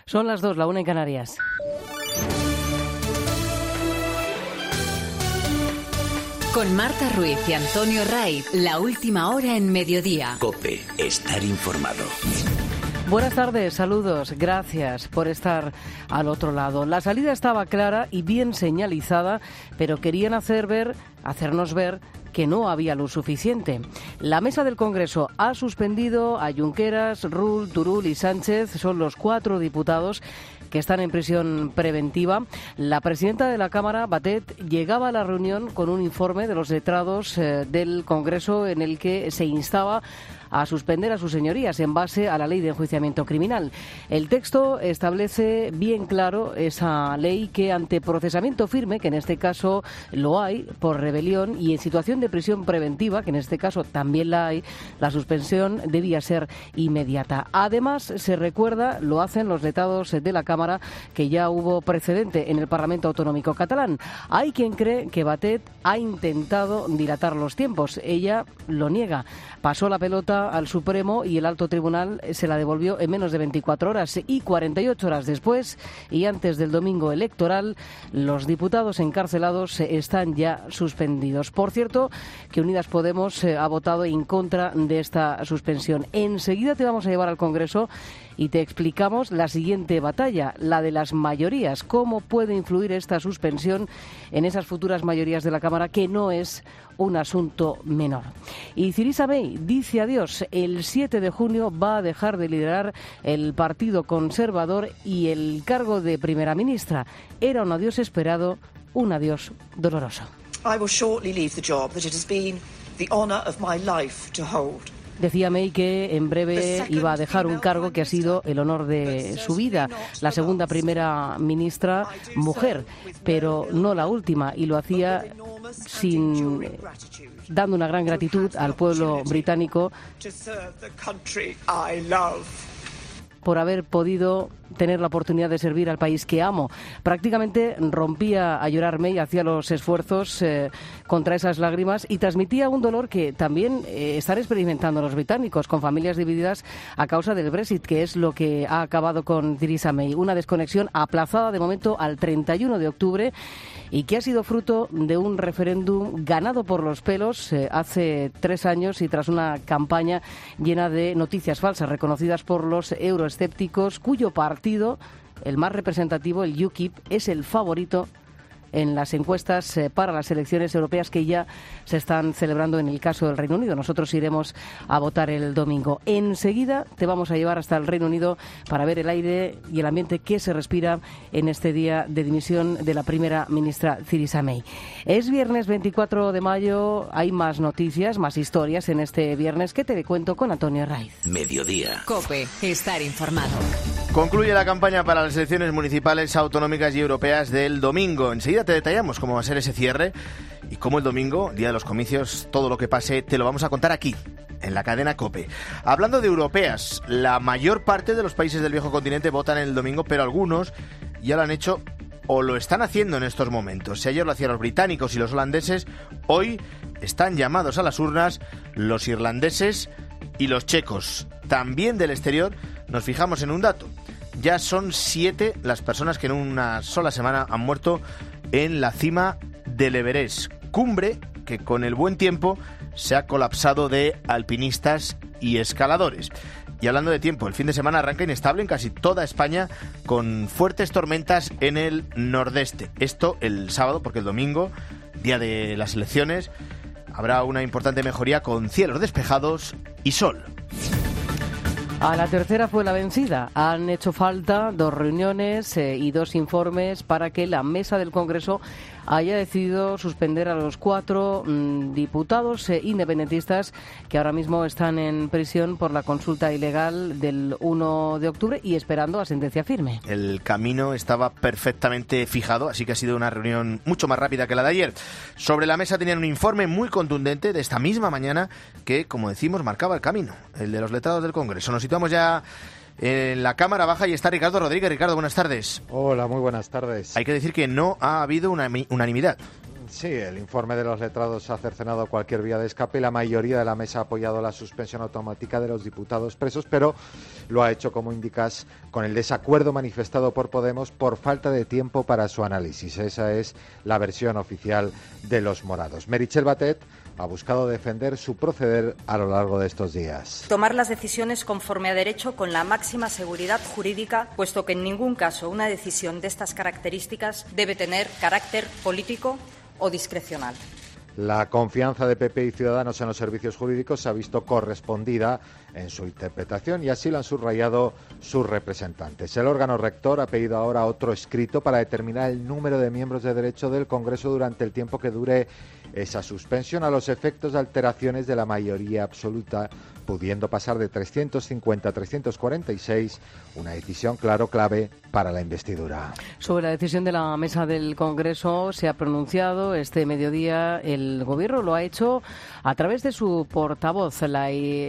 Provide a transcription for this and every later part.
Son las 2, la 1 en Canarias. Con Marta Ruiz y Antonio Raiz, la última hora en Mediodía. COPE, estar informado. Buenas tardes, saludos, gracias por estar al otro lado. La salida estaba clara y bien señalizada, pero querían hacernos ver que no había luz suficiente. La mesa del Congreso ha suspendido a Junqueras, Rull, Turull y Sánchez, son los 4 diputados que están en prisión preventiva. La presidenta de la Cámara, Batet, llegaba a la reunión con un informe de los letrados del Congreso en el que se instaba a suspender a sus señorías en base a la ley de enjuiciamiento criminal. El texto establece bien claro esa ley que ante procesamiento firme, que en este caso lo hay por rebelión, y en situación de prisión preventiva, que en este caso también la hay, la suspensión debía ser inmediata. Además, se recuerda, lo hacen los letrados de la Cámara, que ya hubo precedente en el Parlamento Autonómico catalán. Hay quien cree que Batet ha intentado dilatar los tiempos. Ella lo niega. Pasó la pelota al Supremo y el Alto Tribunal se la devolvió en menos de 24 horas y 48 horas después y antes del domingo electoral, los diputados encarcelados están ya suspendidos. Por cierto, que Unidas Podemos ha votado en contra de esta suspensión. Enseguida te vamos a llevar al Congreso y te explicamos la siguiente batalla, la de las mayorías. ¿Cómo puede influir esta suspensión en esas futuras mayorías de la Cámara, que no es un asunto menor? Y Theresa May dice adiós. El 7 de junio va a dejar de liderar el Partido Conservador y el cargo de primera ministra. Era un adiós esperado, un adiós doloroso. I will shortly leave the job that it has been the honor of my life to hold. Decía May que en breve iba a dejar un cargo que ha sido el honor de su vida, la segunda primera ministra mujer, pero no la última, y lo hacía dando una gran gratitud al pueblo británico por haber podido tener la oportunidad de servir al país que amo. Prácticamente rompía a llorar May, hacía los esfuerzos contra esas lágrimas y transmitía un dolor que también están experimentando los británicos, con familias divididas a causa del Brexit, que es lo que ha acabado con Theresa May. Una desconexión aplazada de momento al 31 de octubre y que ha sido fruto de un referéndum ganado por los pelos hace 3 años y tras una campaña llena de noticias falsas reconocidas por los euroescépticos, cuyo partido, el más representativo, el UKIP, es el favorito en las encuestas para las elecciones europeas que ya se están celebrando en el caso del Reino Unido. Nosotros iremos a votar el domingo. Enseguida te vamos a llevar hasta el Reino Unido para ver el aire y el ambiente que se respira en este día de dimisión de la primera ministra Theresa May. Es viernes 24 de mayo, hay más noticias, más historias en este viernes que te cuento con Antonio Raiz. Mediodía. COPE, estar informado. Concluye la campaña para las elecciones municipales, autonómicas y europeas del domingo. Enseguida te detallamos cómo va a ser ese cierre y cómo el domingo, día de los comicios, todo lo que pase te lo vamos a contar aquí, en la cadena COPE. Hablando de europeas, la mayor parte de los países del viejo continente votan el domingo, pero algunos ya lo han hecho o lo están haciendo en estos momentos. Si ayer lo hacían los británicos y los holandeses, hoy están llamados a las urnas los irlandeses y los checos. También del exterior nos fijamos en un dato. Ya son 7 las personas que en una sola semana han muerto en la cima del Everest, cumbre que con el buen tiempo se ha colapsado de alpinistas y escaladores. Y hablando de tiempo, el fin de semana arranca inestable en casi toda España con fuertes tormentas en el nordeste. Esto el sábado, porque el domingo, día de las elecciones, habrá una importante mejoría con cielos despejados y sol. A la tercera fue la vencida. Han hecho falta 2 reuniones y 2 informes para que la mesa del Congreso haya decidido suspender a los 4 diputados independentistas que ahora mismo están en prisión por la consulta ilegal del 1 de octubre y esperando a sentencia firme. El camino estaba perfectamente fijado, así que ha sido una reunión mucho más rápida que la de ayer. Sobre la mesa tenían un informe muy contundente de esta misma mañana que, como decimos, marcaba el camino, el de los letrados del Congreso. Nos situamos ya en la Cámara Baja y está Ricardo Rodríguez. Ricardo, buenas tardes. Hola, muy buenas tardes. Hay que decir que no ha habido una unanimidad. Sí, el informe de los letrados ha cercenado cualquier vía de escape y la mayoría de la mesa ha apoyado la suspensión automática de los diputados presos, pero lo ha hecho, como indicas, con el desacuerdo manifestado por Podemos por falta de tiempo para su análisis. Esa es la versión oficial de los morados. Meritxell Batet ha buscado defender su proceder a lo largo de estos días. Tomar las decisiones conforme a derecho con la máxima seguridad jurídica, puesto que en ningún caso una decisión de estas características debe tener carácter político o discrecional. La confianza de PP y Ciudadanos en los servicios jurídicos se ha visto correspondida en su interpretación y así lo han subrayado sus representantes. El órgano rector ha pedido ahora otro escrito para determinar el número de miembros de derecho del Congreso durante el tiempo que dure esa suspensión a los efectos de alteraciones de la mayoría absoluta, pudiendo pasar de 350 a 346, una decisión, claro, clave para la investidura. Sobre la decisión de la mesa del Congreso se ha pronunciado este mediodía. El Gobierno lo ha hecho a través de su portavoz, la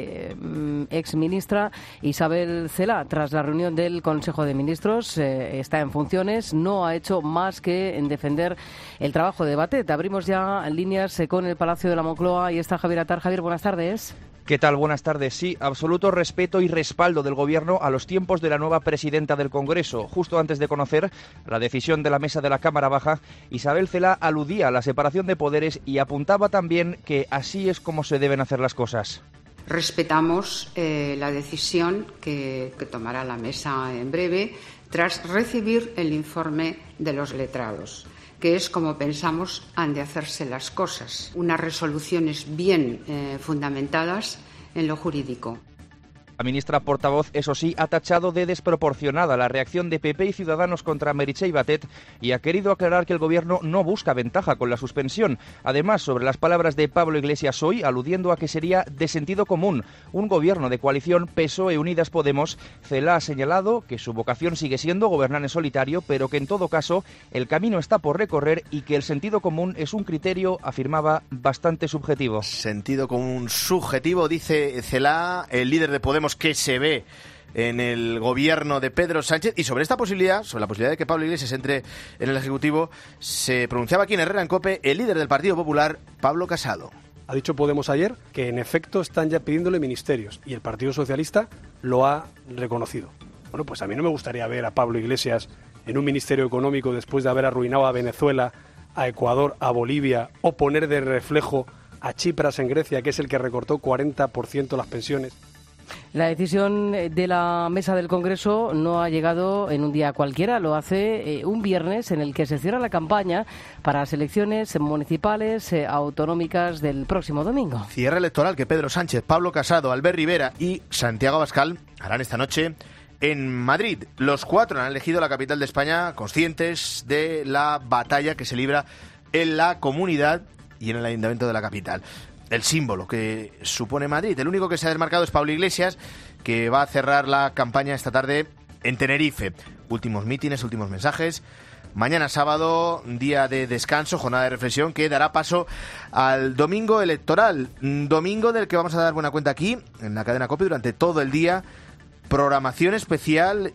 exministra Isabel Celaá. Tras la reunión del Consejo de Ministros, está en funciones, no ha hecho más que en defender el trabajo de Batet. Abrimos ya líneas con el Palacio de la Moncloa y está Javier Atar. Javier, buenas tardes. ¿Qué tal? Buenas tardes. Sí, absoluto respeto y respaldo del Gobierno a los tiempos de la nueva presidenta del Congreso. Justo antes de conocer la decisión de la mesa de la Cámara Baja, Isabel Celaá aludía a la separación de poderes y apuntaba también que así es como se deben hacer las cosas. Respetamos la decisión que tomará la mesa en breve tras recibir el informe de los letrados, que es como pensamos han de hacerse las cosas, unas resoluciones bien fundamentadas en lo jurídico. La ministra portavoz, eso sí, ha tachado de desproporcionada la reacción de PP y Ciudadanos contra Meritxell Batet y ha querido aclarar que el Gobierno no busca ventaja con la suspensión. Además, sobre las palabras de Pablo Iglesias hoy, aludiendo a que sería de sentido común un gobierno de coalición PSOE Unidas Podemos, Celaá ha señalado que su vocación sigue siendo gobernar en solitario, pero que en todo caso el camino está por recorrer y que el sentido común es un criterio, afirmaba, bastante subjetivo. Sentido común subjetivo, dice Celaá, el líder de Podemos, que se ve en el gobierno de Pedro Sánchez. Y sobre esta posibilidad, sobre la posibilidad de que Pablo Iglesias entre en el Ejecutivo, se pronunciaba aquí en Herrera en COPE el líder del Partido Popular, Pablo Casado. Ha dicho Podemos ayer que en efecto están ya pidiéndole ministerios y el Partido Socialista lo ha reconocido. Bueno, pues a mí no me gustaría ver a Pablo Iglesias en un ministerio económico después de haber arruinado a Venezuela, a Ecuador, a Bolivia, o poner de reflejo a Chipras en Grecia, que es el que recortó 40% las pensiones. La decisión de la mesa del Congreso no ha llegado en un día cualquiera, lo hace un viernes en el que se cierra la campaña para las elecciones municipales autonómicas del próximo domingo. Cierre electoral que Pedro Sánchez, Pablo Casado, Albert Rivera y Santiago Abascal harán esta noche en Madrid. Los cuatro han elegido la capital de España, conscientes de la batalla que se libra en la comunidad y en el ayuntamiento de la capital. El símbolo que supone Madrid. El único que se ha desmarcado es Pablo Iglesias, que va a cerrar la campaña esta tarde en Tenerife. Últimos mítines, últimos mensajes. Mañana sábado, día de descanso, jornada de reflexión que dará paso al domingo electoral. Domingo del que vamos a dar buena cuenta aquí, en la cadena COPE, durante todo el día. Programación especial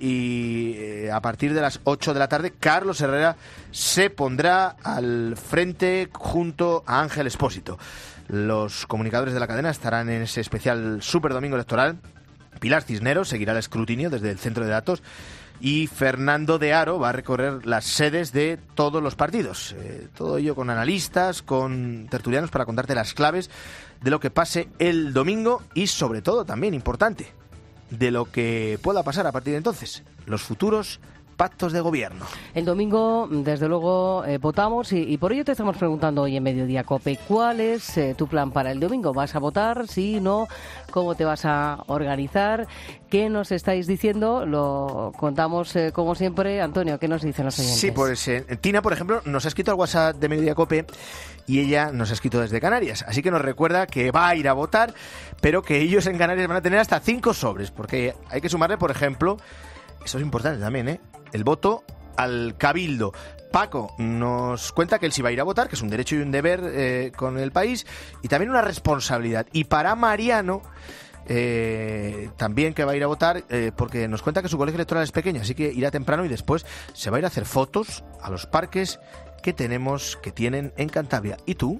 y a partir de las 8 de la tarde Carlos Herrera se pondrá al frente junto a Ángel Expósito. Los comunicadores de la cadena estarán en ese especial Super Domingo Electoral. Pilar Cisneros seguirá el escrutinio desde el centro de datos y Fernando de Aro va a recorrer las sedes de todos los partidos. Todo ello con analistas, con tertulianos para contarte las claves de lo que pase el domingo y sobre todo también importante, de lo que pueda pasar a partir de entonces, los futuros pactos de gobierno. El domingo, desde luego, votamos y por ello te estamos preguntando hoy en Mediodía COPE, ¿cuál es tu plan para el domingo? ¿Vas a votar? ¿Sí? ¿No? ¿Cómo te vas a organizar? ¿Qué nos estáis diciendo? Lo contamos como siempre. Antonio, ¿qué nos dicen los oyentes? Sí, pues Tina, por ejemplo, nos ha escrito al WhatsApp de Mediodía COPE y ella nos ha escrito desde Canarias. Así que nos recuerda que va a ir a votar, pero que ellos en Canarias van a tener hasta 5 sobres, porque hay que sumarle, por ejemplo, eso es importante también, el voto al cabildo. Paco nos cuenta que él sí va a ir a votar, que es un derecho y un deber con el país, y también una responsabilidad. Y para Mariano, también que va a ir a votar, porque nos cuenta que su colegio electoral es pequeño, así que irá temprano y después se va a ir a hacer fotos a los parques que tienen en Cantabria. ¿Y tú?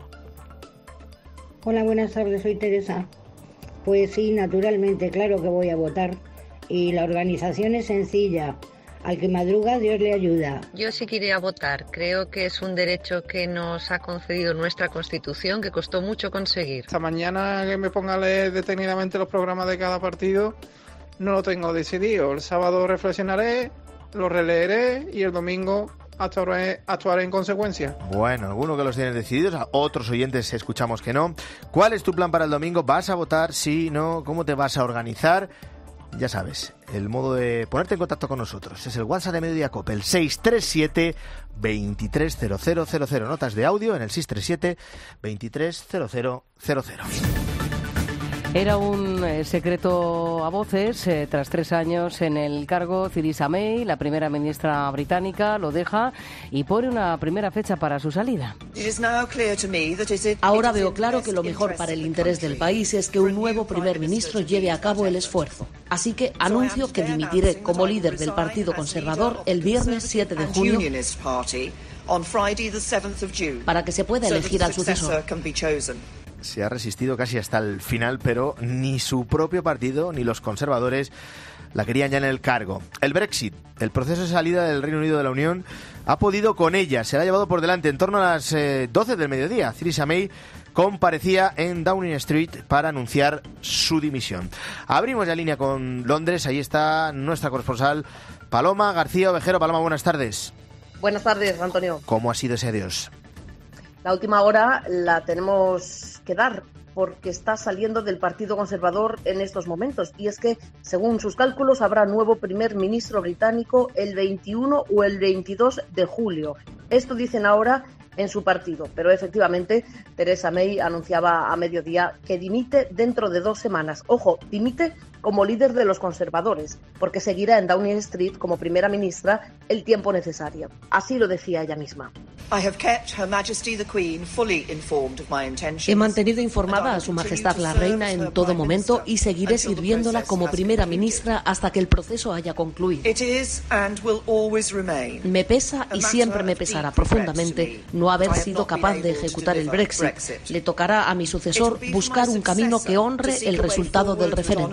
Hola, buenas tardes, soy Teresa. Pues sí, naturalmente, claro que voy a votar. Y la organización es sencilla. Al que madruga, Dios le ayuda. Yo sí quería votar. Creo que es un derecho que nos ha concedido nuestra Constitución, que costó mucho conseguir. Esta mañana que me ponga a leer detenidamente los programas de cada partido, no lo tengo decidido. El sábado reflexionaré, lo releeré y el domingo actuaré en consecuencia. Bueno, algunos que los tienen decididos, a otros oyentes escuchamos que no. ¿Cuál es tu plan para el domingo? ¿Vas a votar? ¿Sí? ¿No? ¿Cómo te vas a organizar? Ya sabes, el modo de ponerte en contacto con nosotros es el WhatsApp de Mediodía COPE, el 637 230000. Notas de audio en el 637 230000. Era un secreto a voces. Tras 3 años en el cargo, Theresa May, la primera ministra británica, lo deja y pone una primera fecha para su salida. Ahora veo claro que lo mejor para el interés del país es que un nuevo primer ministro lleve a cabo el esfuerzo. Así que anuncio que dimitiré como líder del Partido Conservador el viernes 7 de junio para que se pueda elegir al sucesor. Se ha resistido casi hasta el final, pero ni su propio partido ni los conservadores la querían ya en el cargo. El Brexit, el proceso de salida del Reino Unido de la Unión, ha podido con ella. Se la ha llevado por delante en torno a las 12 del mediodía. Theresa May comparecía en Downing Street para anunciar su dimisión. Abrimos la línea con Londres. Ahí está nuestra corresponsal Paloma García Ovejero. Paloma, buenas tardes. Buenas tardes, Antonio. ¿Cómo ha sido ese adiós? La última hora la tenemos que dar porque está saliendo del Partido Conservador en estos momentos. Y es que, según sus cálculos, habrá nuevo primer ministro británico el 21 o el 22 de julio. Esto dicen ahora en su partido, pero efectivamente Theresa May anunciaba a mediodía que dimite dentro de 2 semanas. Ojo, dimite como líder de los conservadores, porque seguirá en Downing Street como primera ministra el tiempo necesario. Así lo decía ella misma. He mantenido informada a Su Majestad la Reina en todo momento y seguiré sirviéndola como primera ministra hasta que el proceso haya concluido. Me pesa y siempre me pesará profundamente no haber sido capaz de ejecutar el Brexit. Le tocará a mi sucesor buscar un camino que honre el resultado del referéndum.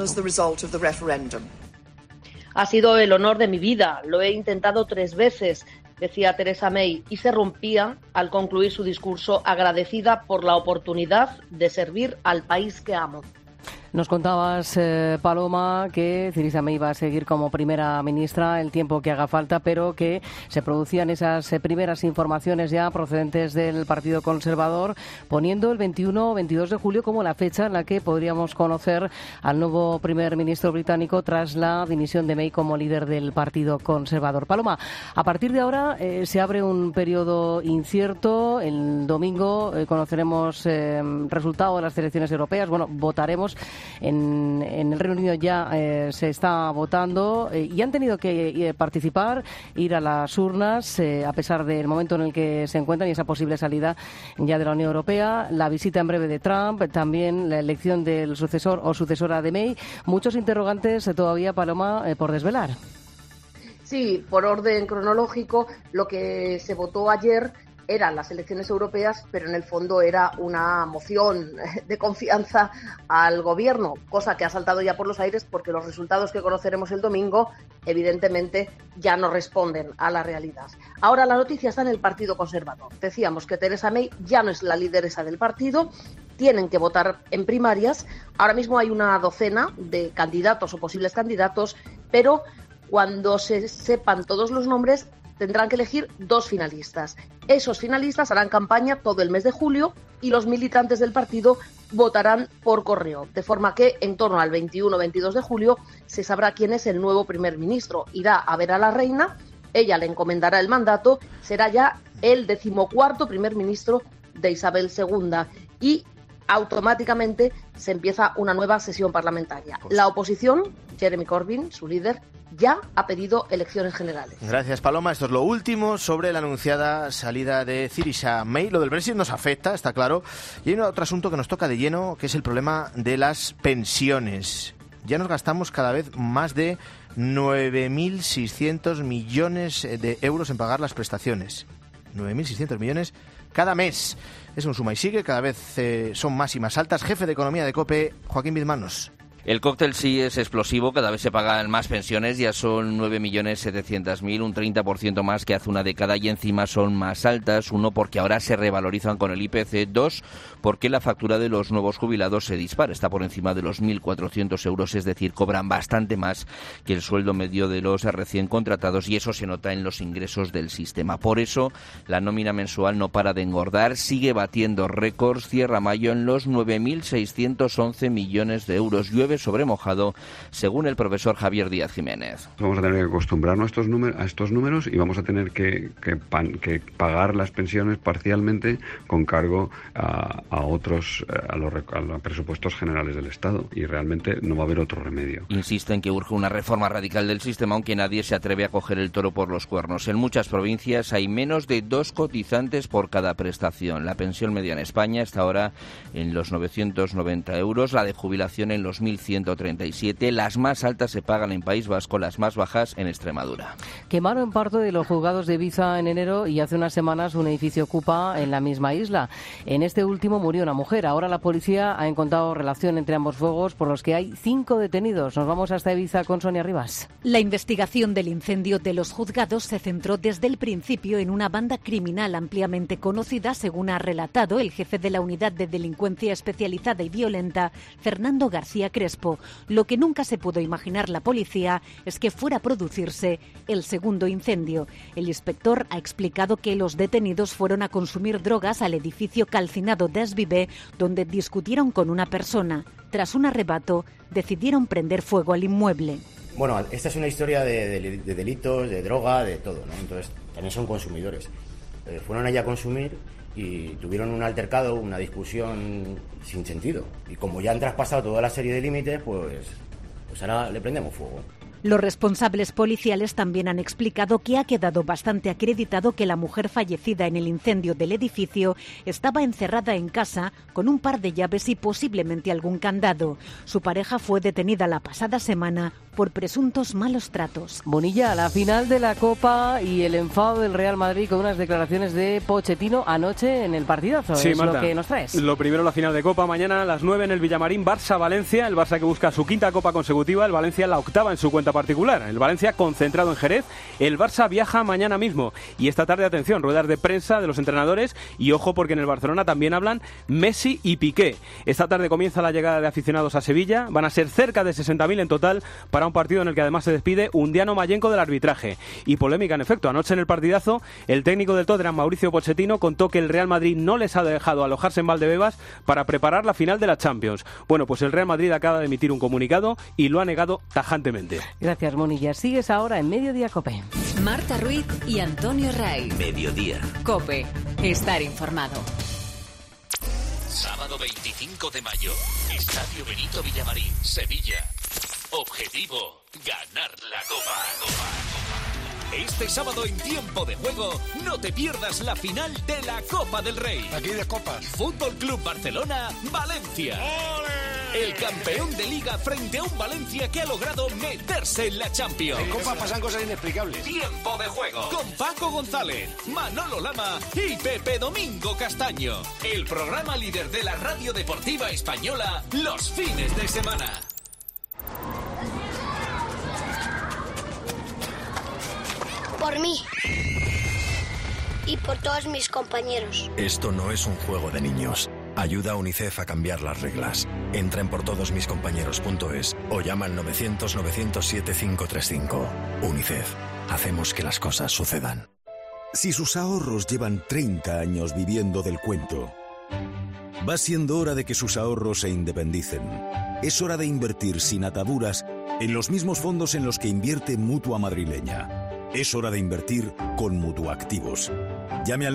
Ha sido el honor de mi vida, lo he intentado 3 veces, decía Theresa May, y se rompía al concluir su discurso agradecida por la oportunidad de servir al país que amo. Nos contabas, Paloma, que Theresa May va a seguir como primera ministra el tiempo que haga falta, pero que se producían esas primeras informaciones ya procedentes del Partido Conservador, poniendo el 21 o 22 de julio como la fecha en la que podríamos conocer al nuevo primer ministro británico tras la dimisión de May como líder del Partido Conservador. Paloma, a partir de ahora se abre un periodo incierto. El domingo conoceremos resultado de las elecciones europeas. Bueno, votaremos. En el Reino Unido ya se está votando y han tenido que participar, ir a las urnas, a pesar del momento en el que se encuentran y esa posible salida ya de la Unión Europea, la visita en breve de Trump, también la elección del sucesor o sucesora de May. Muchos interrogantes todavía, Paloma, por desvelar. Sí, por orden cronológico, lo que se votó ayer eran las elecciones europeas, pero en el fondo era una moción de confianza al gobierno, cosa que ha saltado ya por los aires porque los resultados que conoceremos el domingo evidentemente ya no responden a la realidad. Ahora la noticia está en el Partido Conservador. Decíamos que Theresa May ya no es la lideresa del partido, tienen que votar en primarias. Ahora mismo hay una docena de candidatos o posibles candidatos, pero cuando se sepan todos los nombres tendrán que elegir 2 finalistas. Esos finalistas harán campaña todo el mes de julio y los militantes del partido votarán por correo, de forma que en torno al 21 o 22 de julio se sabrá quién es el nuevo primer ministro. Irá a ver a la reina, ella le encomendará el mandato, será ya el 14º primer ministro de Isabel II y automáticamente se empieza una nueva sesión parlamentaria. La oposición, Jeremy Corbyn, su líder, ya ha pedido elecciones generales. Gracias, Paloma. Esto es lo último sobre la anunciada salida de Theresa May. Lo del Brexit nos afecta, está claro. Y hay otro asunto que nos toca de lleno, que es el problema de las pensiones. Ya nos gastamos cada vez más de 9.600 millones de euros en pagar las prestaciones. 9.600 millones cada mes. Es un suma y sigue, cada vez son más y más altas. Jefe de Economía de COPE, Joaquín Bizmanos. El cóctel sí es explosivo, cada vez se pagan más pensiones, ya son 9.700.000, un 30% más que hace una década y encima son más altas. Uno, porque ahora se revalorizan con el IPC. Dos, porque la factura de los nuevos jubilados se dispara, está por encima de los 1.400 euros, es decir, cobran bastante más que el sueldo medio de los recién contratados y eso se nota en los ingresos del sistema. Por eso la nómina mensual no para de engordar, sigue batiendo récords, cierra mayo en los 9.611 millones de euros. Llueve sobre mojado, según el profesor Javier Díaz Jiménez. Vamos a tener que acostumbrarnos a estos números y vamos a tener que pagar las pensiones parcialmente con cargo a los presupuestos generales del Estado y realmente no va a haber otro remedio. Insiste en que urge una reforma radical del sistema, aunque nadie se atreve a coger el toro por los cuernos. En muchas provincias hay menos de 2 cotizantes por cada prestación. La pensión media en España está ahora en los 990 euros, la de jubilación en los 1.137. Las más altas se pagan en País Vasco, las más bajas en Extremadura. Quemaron parte de los juzgados de Ibiza en enero y hace unas semanas un edificio ocupa en la misma isla. En este último murió una mujer. Ahora la policía ha encontrado relación entre ambos fuegos por los que hay 5 detenidos. Nos vamos hasta Ibiza con Sonia Rivas. La investigación del incendio de los juzgados se centró desde el principio en una banda criminal ampliamente conocida, según ha relatado el jefe de la Unidad de Delincuencia Especializada y Violenta, Fernando García Crespo. Lo que nunca se pudo imaginar la policía es que fuera a producirse el segundo incendio. El inspector ha explicado que los detenidos fueron a consumir drogas al edificio calcinado de Asvivé, donde discutieron con una persona. Tras un arrebato, decidieron prender fuego al inmueble. Bueno, esta es una historia de delitos, de droga, de todo, ¿no? Entonces, también son consumidores. Fueron allá a consumir y tuvieron un altercado, una discusión sin sentido. Y como ya han traspasado toda la serie de límites, pues ahora le prendemos fuego. Los responsables policiales también han explicado que ha quedado bastante acreditado que la mujer fallecida en el incendio del edificio estaba encerrada en casa con un par de llaves y posiblemente algún candado. Su pareja fue detenida la pasada semana por presuntos malos tratos. Bonilla, la final de la Copa y el enfado del Real Madrid con unas declaraciones de Pochettino anoche en el partidazo. Sí, es Marta, lo que nos traes. Lo primero, la final de Copa, mañana a las 9 en el Villamarín, Barça-Valencia. El Barça que busca su 5ª Copa consecutiva, el Valencia la 8ª en su cuenta particular. El Valencia concentrado en Jerez. El Barça viaja mañana mismo. Y esta tarde, atención, ruedas de prensa de los entrenadores. Y ojo, porque en el Barcelona también hablan Messi y Piqué. Esta tarde comienza la llegada de aficionados a Sevilla. Van a ser cerca de 60.000 en total para un partido en el que además se despide Undiano Mayenco del arbitraje. Y polémica, en efecto. Anoche en el partidazo, el técnico del Tottenham, Mauricio Pochettino, contó que el Real Madrid no les ha dejado alojarse en Valdebebas para preparar la final de la Champions. Bueno, pues el Real Madrid acaba de emitir un comunicado y lo ha negado tajantemente. Gracias, Monilla. Sigues ahora en Mediodía COPE. Marta Ruiz y Antonio Ray. Mediodía. COPE. Estar informado. Sábado 25 de mayo. Estadio Benito Villamarín, Sevilla. Objetivo: ganar la Copa. Este sábado en Tiempo de Juego, no te pierdas la final de la Copa del Rey. Aquí de copas. Fútbol Club Barcelona, Valencia. ¡Ole! El campeón de Liga frente a un Valencia que ha logrado meterse en la Champions. En Copa pasan cosas inexplicables. Tiempo de Juego con Paco González, Manolo Lama y Pepe Domingo Castaño. El programa líder de la radio deportiva española los fines de semana. Por mí y por todos mis compañeros. Esto no es un juego de niños. Ayuda a UNICEF a cambiar las reglas. Entra en portodosmiscompañeros.es o llama al 900-907-535. UNICEF. Hacemos que las cosas sucedan. Si sus ahorros llevan 30 años viviendo del cuento, va siendo hora de que sus ahorros se independicen. Es hora de invertir sin ataduras en los mismos fondos en los que invierte Mutua Madrileña. Es hora de invertir con Mutuactivos. Llame al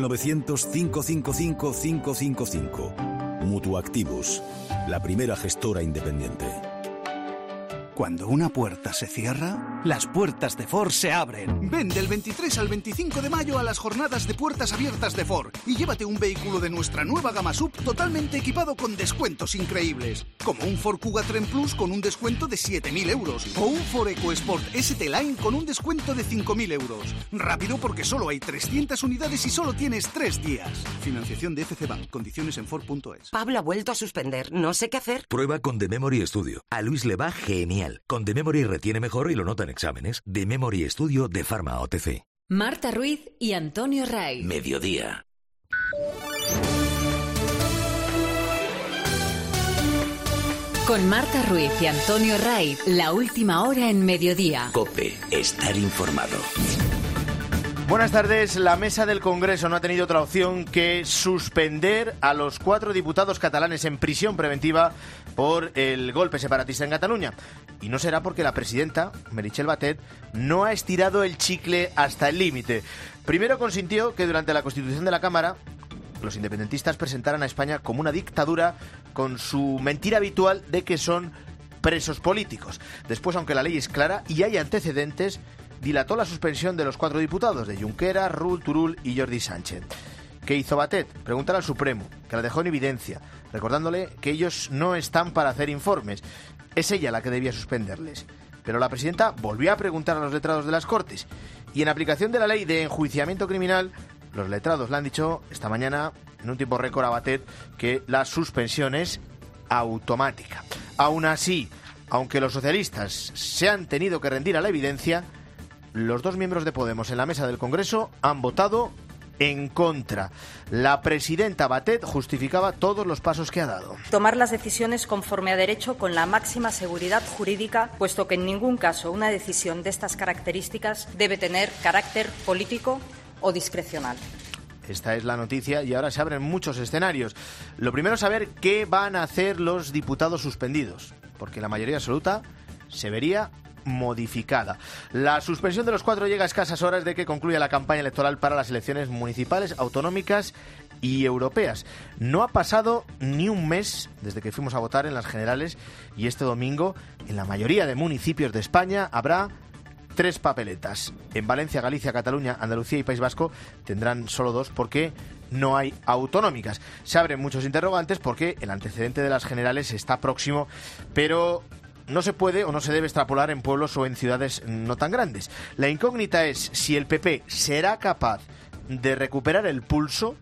900-555-555. Mutuactivos, la primera gestora independiente. Cuando una puerta se cierra, las puertas de Ford se abren. Ven del 23 al 25 de mayo a las jornadas de puertas abiertas de Ford y llévate un vehículo de nuestra nueva gama SUV totalmente equipado con descuentos increíbles. Como un Ford Kuga Trend Plus con un descuento de 7.000 euros o un Ford EcoSport ST Line con un descuento de 5.000 euros. Rápido porque solo hay 300 unidades y solo tienes 3 días. Financiación de FC Bank. Condiciones en Ford.es. Pablo ha vuelto a suspender. No sé qué hacer. Prueba con The Memory Studio. A Luis le va genial. Con The Memory retiene mejor y lo nota en exámenes. The Memory Studio de Pharma OTC. Marta Ruiz y Antonio Ray. Mediodía. Con Marta Ruiz y Antonio Ray, la última hora en Mediodía. COPE. Estar informado. Buenas tardes. La mesa del Congreso no ha tenido otra opción que suspender a los 4 diputados catalanes en prisión preventiva por el golpe separatista en Cataluña. Y no será porque la presidenta, Meritxell Batet, no ha estirado el chicle hasta el límite. Primero consintió que durante la constitución de la Cámara los independentistas presentaran a España como una dictadura con su mentira habitual de que son presos políticos. Después, aunque la ley es clara y hay antecedentes, dilató la suspensión de los 4 diputados, de Junqueras, Rull, Turull y Jordi Sánchez. ¿Qué hizo Batet? Preguntar al Supremo, que la dejó en evidencia, recordándole que ellos no están para hacer informes. Es ella la que debía suspenderles. Pero la presidenta volvió a preguntar a los letrados de las Cortes. Y en aplicación de la ley de enjuiciamiento criminal, los letrados le han dicho esta mañana, en un tiempo récord a Batet, que la suspensión es automática. Aún así, aunque los socialistas se han tenido que rendir a la evidencia, los 2 miembros de Podemos en la mesa del Congreso han votado en contra. La presidenta Batet justificaba todos los pasos que ha dado. Tomar las decisiones conforme a derecho con la máxima seguridad jurídica, puesto que en ningún caso una decisión de estas características debe tener carácter político o discrecional. Esta es la noticia y ahora se abren muchos escenarios. Lo primero es saber qué van a hacer los diputados suspendidos, porque la mayoría absoluta se vería modificada. La suspensión de los 4 llega a escasas horas de que concluya la campaña electoral para las elecciones municipales, autonómicas y europeas. No ha pasado ni un mes desde que fuimos a votar en las generales y este domingo en la mayoría de municipios de España habrá 3 papeletas. En Valencia, Galicia, Cataluña, Andalucía y País Vasco tendrán solo 2 porque no hay autonómicas. Se abren muchos interrogantes porque el antecedente de las generales está próximo, pero no se puede o no se debe extrapolar en pueblos o en ciudades no tan grandes. La incógnita es si el PP será capaz de recuperar el pulso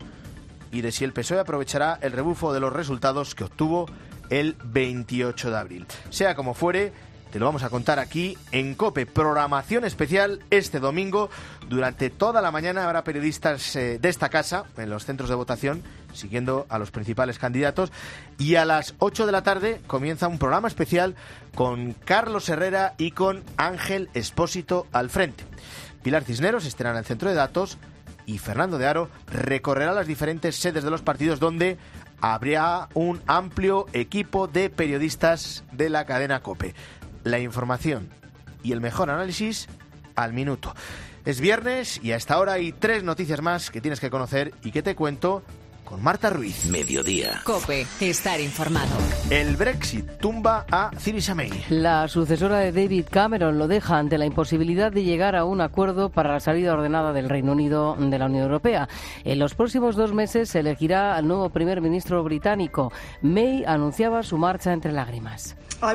y de si el PSOE aprovechará el rebufo de los resultados que obtuvo el 28 de abril. Sea como fuere, te lo vamos a contar aquí en COPE. Programación especial este domingo. Durante toda la mañana habrá periodistas de esta casa en los centros de votación siguiendo a los principales candidatos. Y a las 8 de la tarde comienza un programa especial con Carlos Herrera y con Ángel Expósito al frente. Pilar Cisneros estará en el centro de datos y Fernando de Aro recorrerá las diferentes sedes de los partidos donde habrá un amplio equipo de periodistas de la cadena COPE. La información y el mejor análisis al minuto. Es viernes y a esta hora hay 3 noticias más que tienes que conocer y que te cuento con Marta Ruiz. Mediodía. COPE. Estar informado. El Brexit tumba a Theresa May. La sucesora de David Cameron lo deja ante la imposibilidad de llegar a un acuerdo para la salida ordenada del Reino Unido de la Unión Europea. En los próximos 2 meses se elegirá al nuevo primer ministro británico. May anunciaba su marcha entre lágrimas.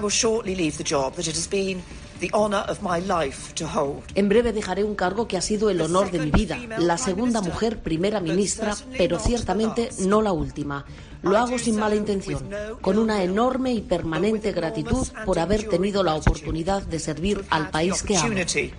En breve dejaré un cargo que ha sido el honor de mi vida, la segunda mujer primera ministra, pero ciertamente no la última. Lo hago sin mala intención, con una enorme y permanente gratitud por haber tenido la oportunidad de servir al país que amo.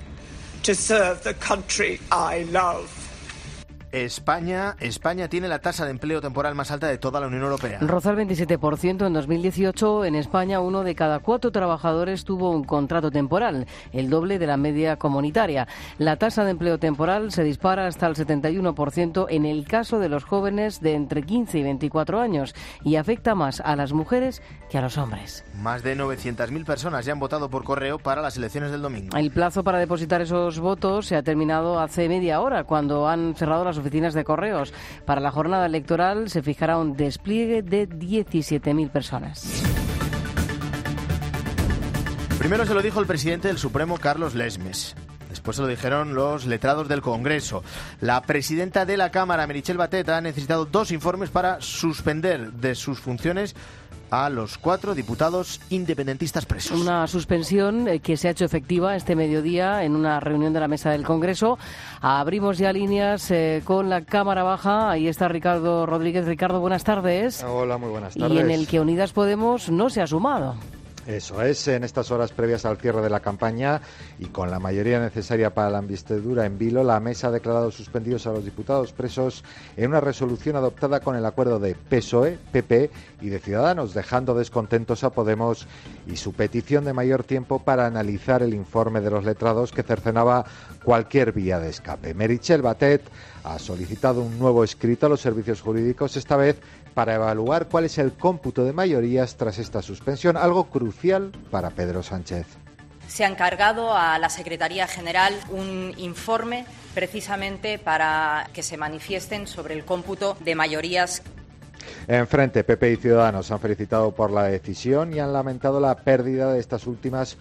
España tiene la tasa de empleo temporal más alta de toda la Unión Europea. Rozó el 27% en 2018. En España, 1 de cada 4 trabajadores tuvo un contrato temporal, el doble de la media comunitaria. La tasa de empleo temporal se dispara hasta el 71% en el caso de los jóvenes de entre 15 y 24 años y afecta más a las mujeres que a los hombres. Más de 900.000 personas ya han votado por correo para las elecciones del domingo. El plazo para depositar esos votos se ha terminado hace media hora, cuando han cerrado las oficinas de correos. Para la jornada electoral se fijará un despliegue de 17.000 personas. Primero se lo dijo el presidente del Supremo, Carlos Lesmes. Después se lo dijeron los letrados del Congreso. La presidenta de la Cámara, Meritxell Batet, ha necesitado 2 informes para suspender de sus funciones a los 4 diputados independentistas presos. Una suspensión que se ha hecho efectiva este mediodía en una reunión de la mesa del Congreso. Abrimos ya líneas con la Cámara Baja. Ahí está Ricardo Rodríguez. Ricardo, buenas tardes. Hola, muy buenas tardes. Y en el que Unidas Podemos no se ha sumado. Eso es, en estas horas previas al cierre de la campaña y con la mayoría necesaria para la investidura en vilo, la mesa ha declarado suspendidos a los diputados presos en una resolución adoptada con el acuerdo de PSOE, PP y de Ciudadanos, dejando descontentos a Podemos y su petición de mayor tiempo para analizar el informe de los letrados que cercenaba cualquier vía de escape. Meritxell Batet ha solicitado un nuevo escrito a los servicios jurídicos, esta vez para evaluar cuál es el cómputo de mayorías tras esta suspensión, algo crucial para Pedro Sánchez. Se ha encargado a la Secretaría General un informe precisamente para que se manifiesten sobre el cómputo de mayorías. En frente, PP y Ciudadanos han felicitado por la decisión y han lamentado la pérdida de estas últimas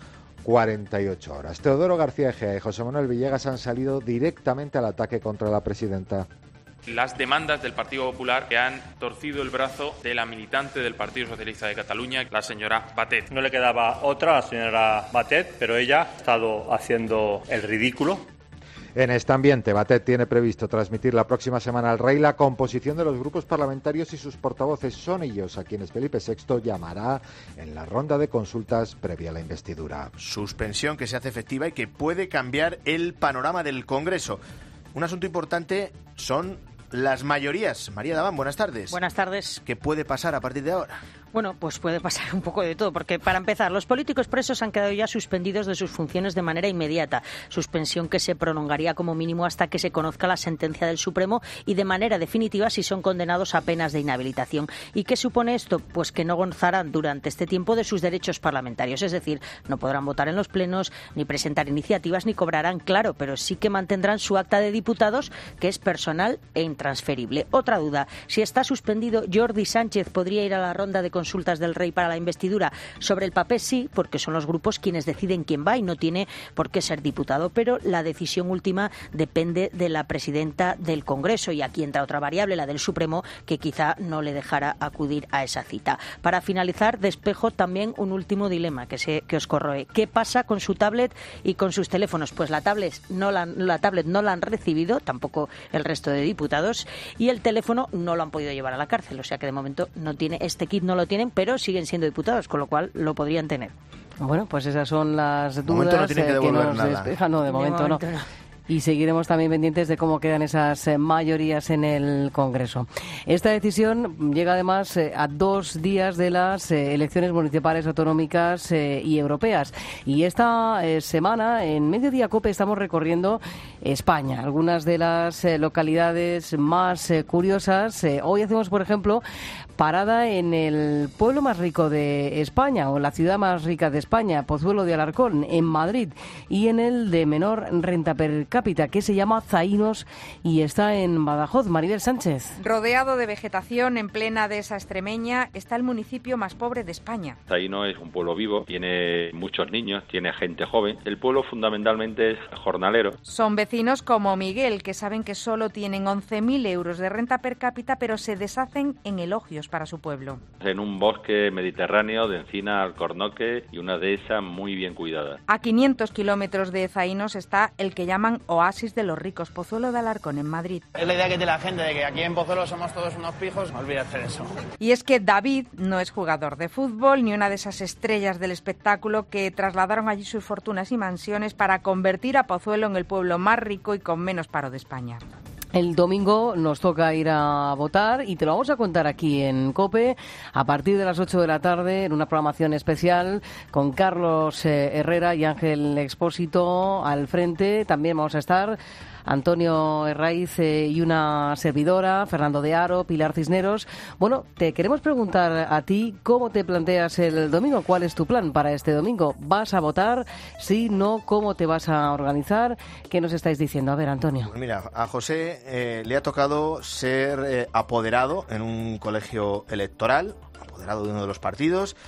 48 horas. Teodoro García Egea y José Manuel Villegas han salido directamente al ataque contra la presidenta. Las demandas del Partido Popular que han torcido el brazo de la militante del Partido Socialista de Cataluña, la señora Batet. No le quedaba otra a la señora Batet, pero ella ha estado haciendo el ridículo. En este ambiente, Batet tiene previsto transmitir la próxima semana al Rey la composición de los grupos parlamentarios y sus portavoces. Son ellos a quienes Felipe VI llamará en la ronda de consultas previa a la investidura. Suspensión que se hace efectiva y que puede cambiar el panorama del Congreso. Un asunto importante son las mayorías. María Daván, buenas tardes. Buenas tardes. ¿Qué puede pasar a partir de ahora? Bueno, pues puede pasar un poco de todo, porque para empezar, los políticos presos han quedado ya suspendidos de sus funciones de manera inmediata, suspensión que se prolongaría como mínimo hasta que se conozca la sentencia del Supremo y de manera definitiva si son condenados a penas de inhabilitación. ¿Y qué supone esto? Pues que no gozarán durante este tiempo de sus derechos parlamentarios, es decir, no podrán votar en los plenos, ni presentar iniciativas, ni cobrarán, claro, pero sí que mantendrán su acta de diputados, que es personal e intransferible. Otra duda, si está suspendido, Jordi Sánchez podría ir a la ronda de consultas del Rey para la investidura. Sobre el papel sí, porque son los grupos quienes deciden quién va y no tiene por qué ser diputado, pero la decisión última depende de la presidenta del Congreso y aquí entra otra variable, la del Supremo, que quizá no le dejara acudir a esa cita. Para finalizar, despejo también un último dilema que sé que os corroe. ¿Qué pasa con su tablet y con sus teléfonos? Pues la tablet no la han recibido, tampoco el resto de diputados, y el teléfono no lo han podido llevar a la cárcel, o sea que de momento no tiene este kit, no lo tienen, pero siguen siendo diputados, con lo cual lo podrían tener. Bueno, pues esas son las dudas momento no tienen que devolver nos nada. despejan. No, de momento no. Y seguiremos también pendientes de cómo quedan esas mayorías en el Congreso. Esta decisión llega además a 2 días de las elecciones municipales, autonómicas y europeas. Y esta semana, en Mediodía COPE, estamos recorriendo España, algunas de las localidades más curiosas. Hoy hacemos, por ejemplo, parada en el pueblo más rico de España, o la ciudad más rica de España, Pozuelo de Alarcón, en Madrid, y en el de menor renta per cápita, que se llama Zaínos y está en Badajoz. Maribel Sánchez. Rodeado de vegetación en plena dehesa extremeña, está el municipio más pobre de España. Zaínos es un pueblo vivo, tiene muchos niños, tiene gente joven. El pueblo fundamentalmente es jornalero. Son vecinos como Miguel, que saben que solo tienen 11.000 euros de renta per cápita, pero se deshacen en elogios para su pueblo. En un bosque mediterráneo de encina, alcornoque y una dehesa muy bien cuidada. A 500 kilómetros de Zaínos está el que llaman Oasis de los Ricos, Pozuelo de Alarcón, en Madrid. Es la idea que tiene la gente de que aquí en Pozuelo somos todos unos pijos, no olvides hacer eso. Y es que David no es jugador de fútbol ni una de esas estrellas del espectáculo que trasladaron allí sus fortunas y mansiones para convertir a Pozuelo en el pueblo más rico y con menos paro de España. El domingo nos toca ir a votar y te lo vamos a contar aquí en COPE a partir de las 8 de la tarde en una programación especial con Carlos Herrera y Ángel Expósito al frente. También vamos a estar Antonio Herraiz y una servidora, Fernando de Aro, Pilar Cisneros. Bueno, te queremos preguntar a ti cómo te planteas el domingo, cuál es tu plan para este domingo. ¿Vas a votar? Sí, no, ¿cómo te vas a organizar? ¿Qué nos estáis diciendo? A ver, Antonio. Pues mira, a José le ha tocado ser apoderado en un colegio electoral, apoderado de uno de los partidos.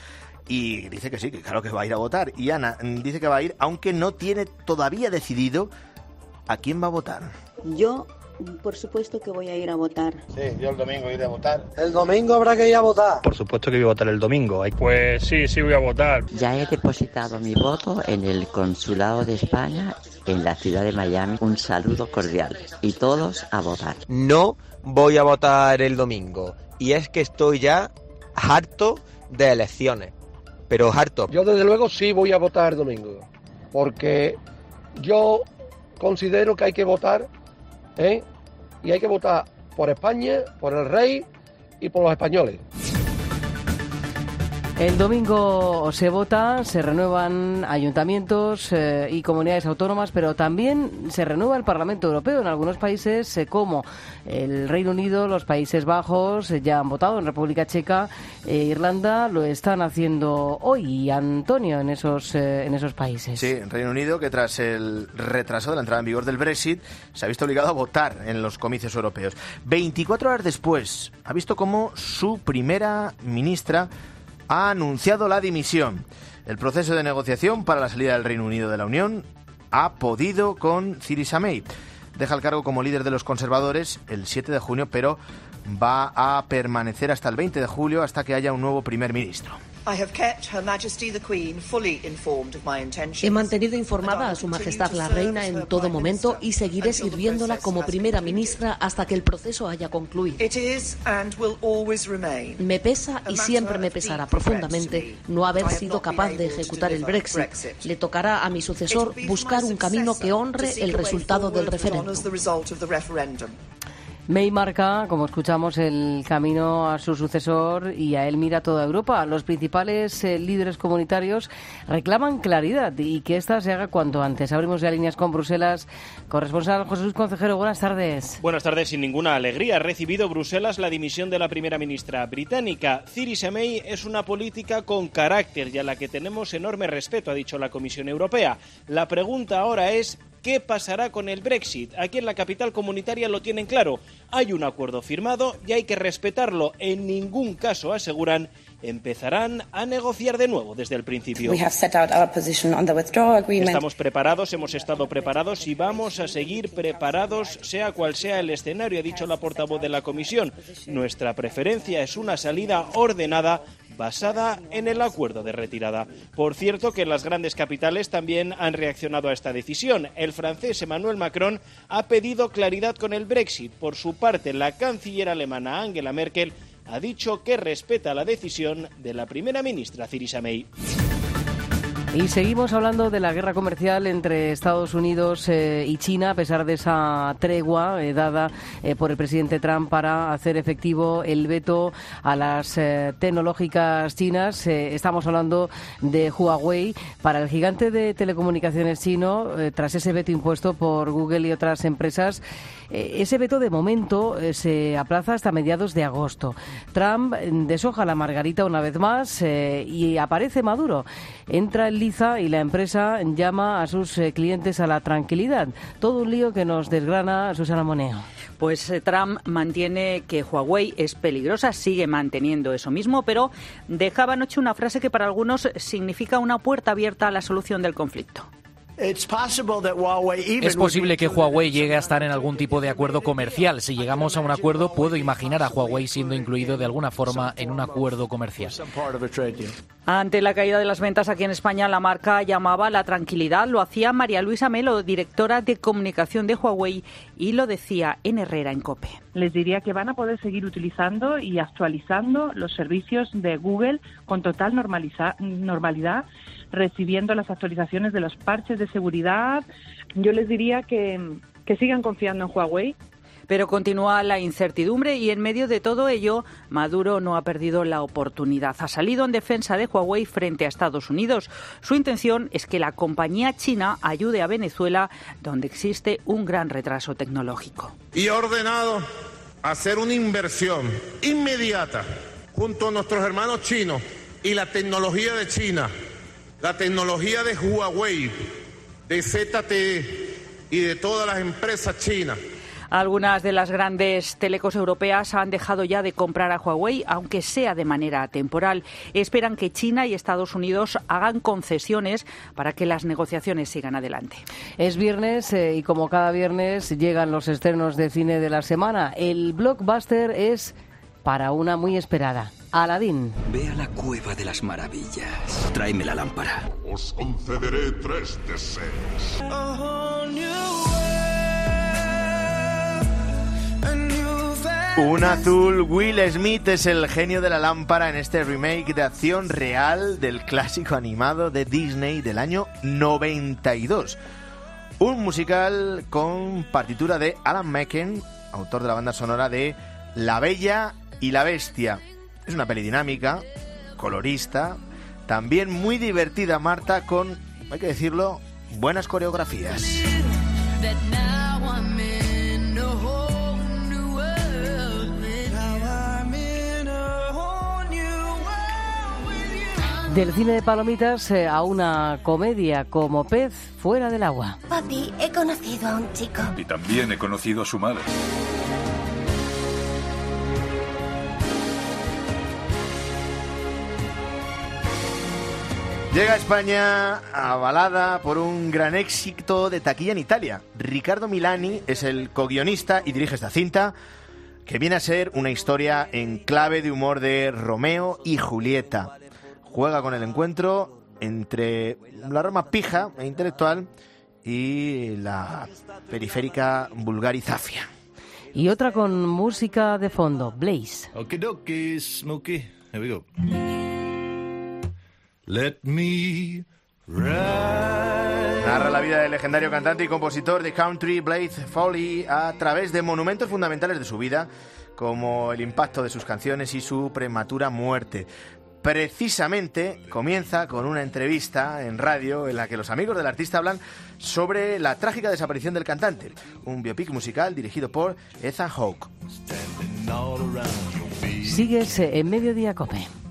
y dice que sí, que claro que va a ir a votar. Y Ana dice que va a ir, aunque no tiene todavía decidido a quién va a votar. Yo, por supuesto que voy a ir a votar. Sí, yo el domingo iré a votar. El domingo habrá que ir a votar. Por supuesto que voy a votar el domingo. Pues sí voy a votar. Ya he depositado mi voto en el Consulado de España en la ciudad de Miami. Un saludo cordial. Y todos a votar. No voy a votar el domingo. Y es que estoy ya harto de elecciones. Pero harto. Yo desde luego sí voy a votar el domingo. Porque yo considero que hay que votar, y hay que votar por España, por el rey y por los españoles. El domingo se vota, se renuevan ayuntamientos y comunidades autónomas, pero también se renueva el Parlamento Europeo. En algunos países, como el Reino Unido, los Países Bajos, ya han votado. En República Checa e Irlanda lo están haciendo hoy, Antonio, en esos países. Sí, en Reino Unido, que tras el retraso de la entrada en vigor del Brexit, se ha visto obligado a votar en los comicios europeos. 24 horas después, ha visto cómo su primera ministra ha anunciado la dimisión. El proceso de negociación para la salida del Reino Unido de la Unión ha podido con Theresa May. Deja el cargo como líder de los conservadores el 7 de junio, pero va a permanecer hasta el 20 de julio, hasta que haya un nuevo primer ministro. He mantenido informada a Su Majestad la Reina en todo momento y seguiré sirviéndola como primera ministra hasta que el proceso haya concluido. Me pesa y siempre me pesará profundamente no haber sido capaz de ejecutar el Brexit. Le tocará a mi sucesor buscar un camino que honre el resultado del referéndum. May marca, como escuchamos, el camino a su sucesor y a él mira toda Europa. Los principales líderes comunitarios reclaman claridad y que ésta se haga cuanto antes. Abrimos ya líneas con Bruselas. Corresponsal José Luis Concejero, buenas tardes. Buenas tardes. Sin ninguna alegría ha recibido Bruselas la dimisión de la primera ministra británica. Theresa May es una política con carácter y a la que tenemos enorme respeto, ha dicho la Comisión Europea. La pregunta ahora es: ¿qué pasará con el Brexit? Aquí en la capital comunitaria lo tienen claro. Hay un acuerdo firmado y hay que respetarlo. En ningún caso, aseguran, empezarán a negociar de nuevo desde el principio. Estamos preparados, hemos estado preparados y vamos a seguir preparados, sea cual sea el escenario, ha dicho la portavoz de la Comisión. Nuestra preferencia es una salida ordenada, basada en el acuerdo de retirada. Por cierto, que las grandes capitales también han reaccionado a esta decisión. El francés Emmanuel Macron ha pedido claridad con el Brexit. Por su parte, la canciller alemana Angela Merkel ha dicho que respeta la decisión de la primera ministra Theresa May. Y seguimos hablando de la guerra comercial entre Estados Unidos y China, a pesar de esa tregua dada por el presidente Trump para hacer efectivo el veto a las tecnológicas chinas. Estamos hablando de Huawei. Para el gigante de telecomunicaciones chino, tras ese veto impuesto por Google y otras empresas, ese veto de momento se aplaza hasta mediados de agosto. Trump deshoja la margarita una vez más y aparece Maduro. Entra en liza y la empresa llama a sus clientes a la tranquilidad. Todo un lío que nos desgrana Susana Moneo. Pues Trump mantiene que Huawei es peligrosa, sigue manteniendo eso mismo, pero dejaba anoche una frase que para algunos significa una puerta abierta a la solución del conflicto. Es posible que Huawei llegue a estar en algún tipo de acuerdo comercial. Si llegamos a un acuerdo, puedo imaginar a Huawei siendo incluido de alguna forma en un acuerdo comercial. Ante la caída de las ventas aquí en España, la marca llamaba a la tranquilidad. Lo hacía María Luisa Melo, directora de comunicación de Huawei, y lo decía en Herrera, en COPE. Les diría que van a poder seguir utilizando y actualizando los servicios de Google con total normalidad, recibiendo las actualizaciones de los parches de seguridad. Yo les diría que sigan confiando en Huawei. Pero continúa la incertidumbre y en medio de todo ello, Maduro no ha perdido la oportunidad. Ha salido en defensa de Huawei frente a Estados Unidos. Su intención es que la compañía china ayude a Venezuela, donde existe un gran retraso tecnológico. Y he ordenado hacer una inversión inmediata junto a nuestros hermanos chinos y la tecnología de China, la tecnología de Huawei, de ZTE y de todas las empresas chinas. Algunas de las grandes telecos europeas han dejado ya de comprar a Huawei, aunque sea de manera temporal. Esperan que China y Estados Unidos hagan concesiones para que las negociaciones sigan adelante. Es viernes y como cada viernes llegan los estrenos de cine de la semana. El blockbuster es para una muy esperada. Aladdin. Ve a la cueva de las maravillas. Tráeme la lámpara. Os concederé 3 deseos. Un azul. Will Smith es el genio de la lámpara en este remake de acción real del clásico animado de Disney del año 92. Un musical con partitura de Alan Menken, autor de la banda sonora de La Bella y la Bestia. Es una peli dinámica, colorista, también muy divertida, Marta, con, hay que decirlo, buenas coreografías. Del cine de palomitas a una comedia como Pez fuera del agua. Papi, he conocido a un chico. Y también he conocido a su madre. Llega a España avalada por un gran éxito de taquilla en Italia. Riccardo Milani es el co-guionista y dirige esta cinta, que viene a ser una historia en clave de humor de Romeo y Julieta. Juega con el encuentro entre la rama pija e intelectual y la periférica vulgarizafia. Y otra con música de fondo, Blaze. Okidoki, Smokey. Here we go. Let me ride. Narra la vida del legendario cantante y compositor de country Blaze Foley a través de monumentos fundamentales de su vida, como el impacto de sus canciones y su prematura muerte. Precisamente comienza con una entrevista en radio en la que los amigos del artista hablan sobre la trágica desaparición del cantante, un biopic musical dirigido por Ethan Hawke. Sigues en Mediodía Cope.